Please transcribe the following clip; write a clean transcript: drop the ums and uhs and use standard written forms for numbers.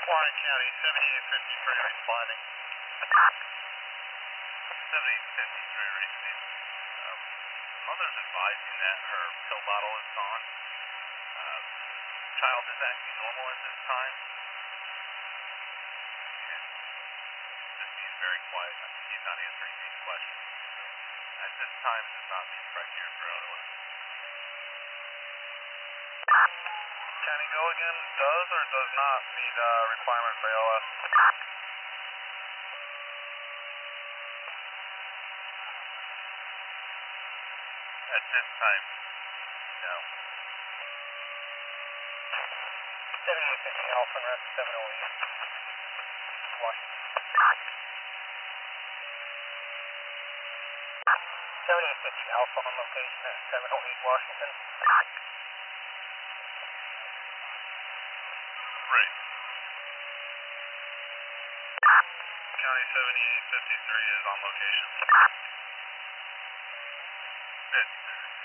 Warren County, 7853 responding. 7853 received. Mother's advising that her pill bottle is gone. Child is acting normal at this time. And just he's very quiet. He's not answering any questions. At this time, does not meet criteria for otherwise. Can he go again? Does or does not meet requirements for ALS? At this time, no. 7850 Alpha, rest 708, Washington. 7850 Alpha on location at 708 Washington. Right. County 7853 is on location. Good.